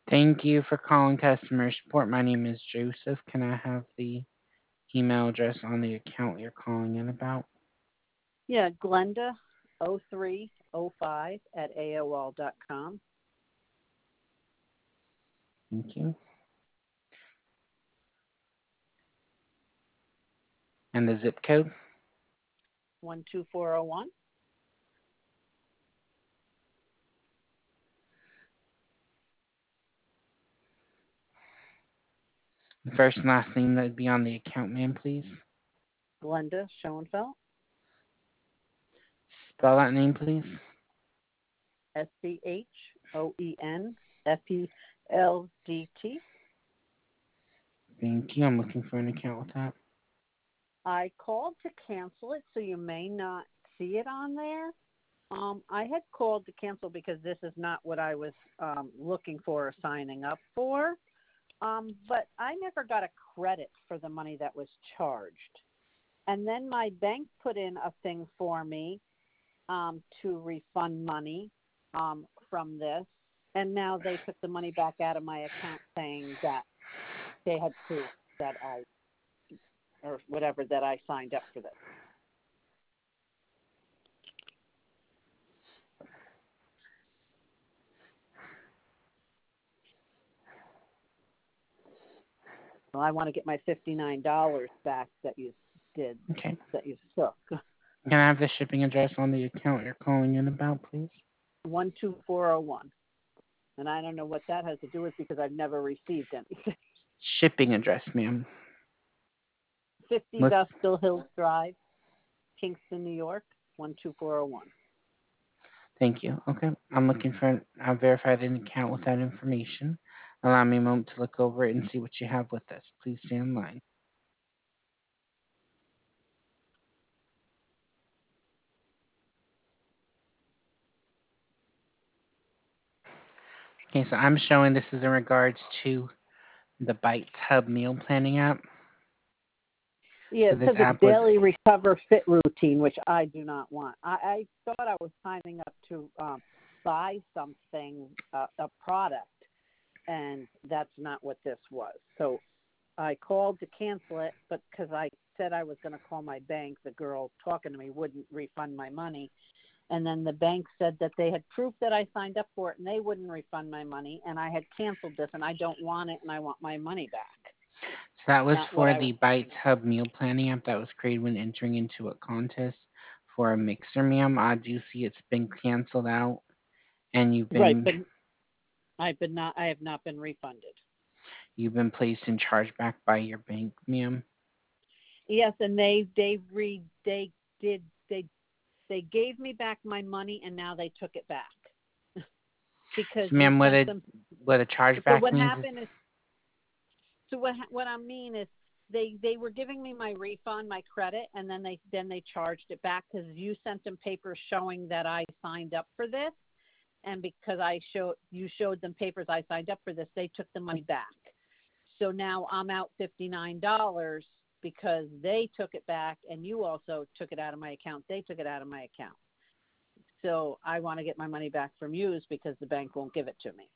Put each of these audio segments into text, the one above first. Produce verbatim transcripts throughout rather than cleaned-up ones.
Thank you for calling customer support. My name is Joseph. Can I have the email address on the account you're calling in about? Yeah, Glenda oh three oh five at A O L dot com. Thank you. And the zip code? one two four oh one. The first and last name that would be on the account, ma'am, please. Glenda Schoenfeld. Spell that name, please. S C H O E N F E L D T. Thank you. I'm looking for an account with that. I called to cancel it, so you may not see it on there. Um, I had called to cancel because this is not what I was um, looking for or signing up for. Um, but I never got a credit for the money that was charged. And then my bank put in a thing for me um, to refund money um, from this. And now they took the money back out of my account saying that they had proof that I, or whatever, that I signed up for this. Well, I want to get my fifty-nine dollars back that you did, Okay. that you took. Can I have the shipping address on the account you're calling in about, please? one two four oh one. And I don't know what that has to do with because I've never received anything. Shipping address, ma'am. fifty Look, Vestal Hills Drive, Kingston, New York, one two four oh one. thank you. Okay. I'm looking for a verified an account with that information. Allow me a moment to look over it and see what you have with us. Please stay in line. Okay, so I'm showing this is in regards to the Bites Hub meal planning app. Yeah, So it this says a app was, daily recover fit routine, which I do not want. I, I thought I was signing up to um, buy something, uh, a product, and that's not what this was. So I called to cancel it, but because I said I was going to call my bank, the girl talking to me wouldn't refund my money. And then the bank said that they had proof that I signed up for it and they wouldn't refund my money. And I had canceled this and I don't want it and I want my money back. so that was Not what for I was the Bites signing up Hub meal planning app that was created when entering into a contest for a mixer, ma'am. I do see it's been canceled out, and you've for. Right, been but I've been not. I have not been refunded. you've been placed in chargeback by your bank, ma'am. Yes, and they they re they did they they gave me back my money and now they took it back because So, you ma'am, what sent a them. what a So chargeback what means is, happened is so what what I mean is they they were giving me my refund, my credit, and then they then they charged it back because you sent them papers showing that I signed up for this, and because I showed you showed them papers I signed up for this, they took the money back. So now I'm out fifty-nine dollars because they took it back, and you also took it out of my account. They took it out of my account. So I want to get my money back from you because the bank won't give it to me.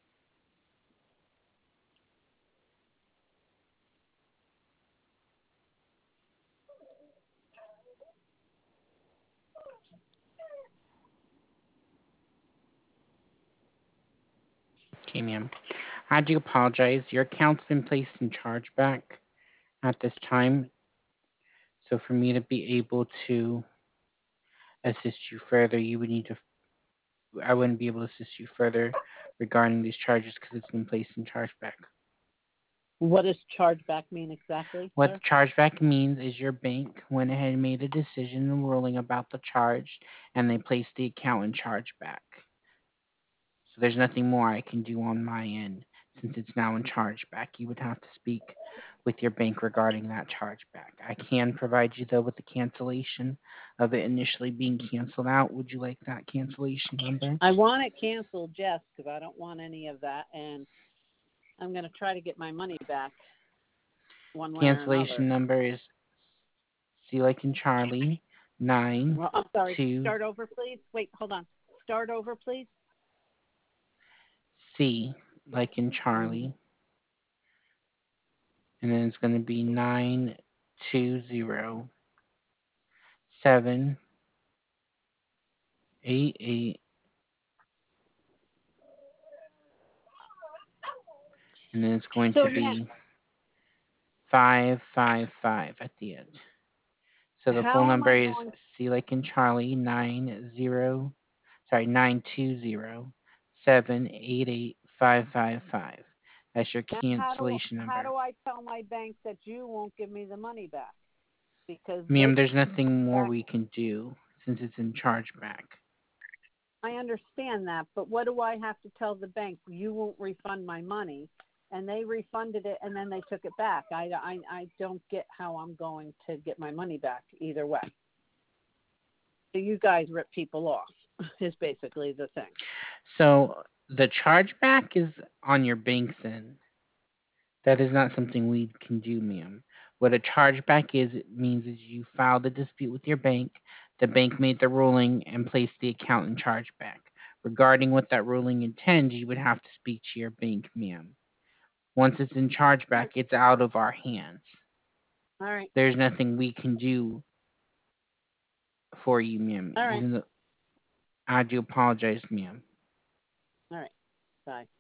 okay, ma'am. I do apologize. Your account's been placed in chargeback at this time. So for me to be able to assist you further, you would need to. I wouldn't be able to assist you further regarding these charges because it's been placed in chargeback. What does chargeback mean exactly, What sir? chargeback means is your bank went ahead and made a decision and ruling about the charge, and they placed the account in chargeback. So there's nothing more I can do on my end since it's now in chargeback. You would have to speak with your bank regarding that chargeback. I can provide you though with the cancellation of it initially being canceled out. Would you like that cancellation number? I want it canceled, Jess, because I don't want any of that, and I'm going to try to get my money back one way or another. Cancellation number is C like in Charlie nine Well, I'm sorry. two Start over, please. Wait, hold on. Start over, please. C like in Charlie, and then it's going to be nine two zero seven eight eight, and then it's going So to now, be five five five at the end. So the full how am number I is going? C like in Charlie nine zero, sorry nine two zero seven eight eight five five five. That's your Now, how do cancellation how number. do I tell my bank that you won't give me the money back because they Ma'am, there's nothing more back? we can do since it's in chargeback. I understand that, but what do I have to tell the bank? You won't refund my money, and they refunded it, and then they took it back. I, I, I don't get how I'm going to get my money back either way. So you guys rip people off is basically the thing. So the chargeback is on your bank's end. That is not something we can do, ma'am. What a chargeback is, it means is you filed a dispute with your bank, the bank made the ruling and placed the account in chargeback. Regarding what that ruling intends, you would have to speak to your bank, ma'am. Once it's in All chargeback, right. it's out of our hands. All right. There's nothing we can do for you, ma'am. All right. Even though I do apologize, ma'am. All right. Bye.